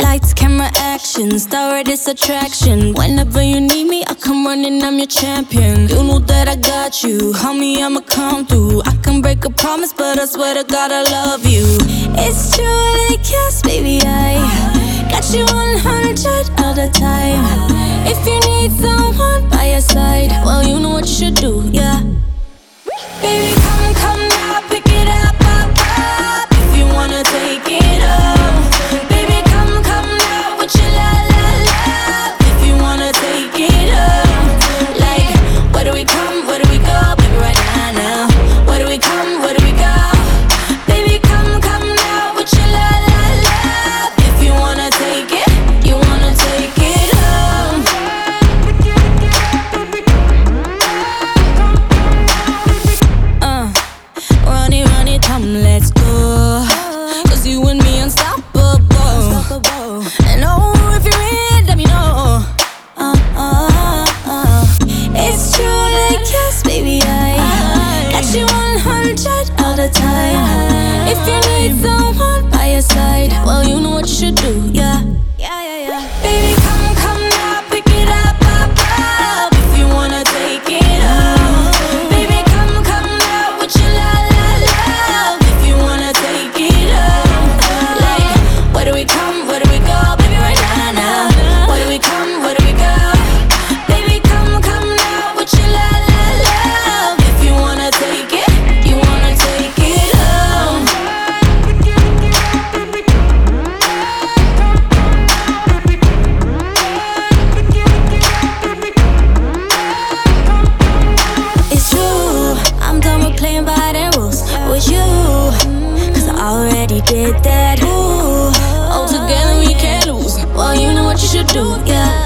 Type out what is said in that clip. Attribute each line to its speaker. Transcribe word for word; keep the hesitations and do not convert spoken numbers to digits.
Speaker 1: Lights, camera, action, star this attraction. Whenever you need me, I come running, I'm your champion. You know that I got you, call me, I'ma come through. I can break a promise, but I swear to God I love you. It's true, like yes, baby, I got you one hundred all the time. If you need someone by your side, well, you know what you should do, yeah. Baby, come, come now, pick it up, up, up. If you wanna take it up, baby, come, come now with your la, la, la. If you wanna take it up, like, where do we come, where do we go, baby, right now, now. Where do we come, where do we go, baby, come, come now with your la, la, la. If you wanna take it, you wanna take it up. Uh, run it, run it, come, let's go. Cause you and me unstoppable. And oh, if you're in, let me know. Uh, uh, uh. It's true, like yes, baby, I got you one hundred all the time. If you need someone by your side, well, you know what you should do, yeah. Yeah, yeah, yeah. Baby, come, come now, pick it up, up, up. If you wanna take it up, baby, come, come now with your la, la, la. If you wanna take it up, like, where do we come, where do we go, baby, right now, now. Where do we come, where do we go, baby, come, come now with your la, la, la. If you wanna take it, you wanna take it up. It's true, I'm done with playing by the rules with you, cause I already did that. Ooh, all together we can't lose. Well, you know what you should do, yeah.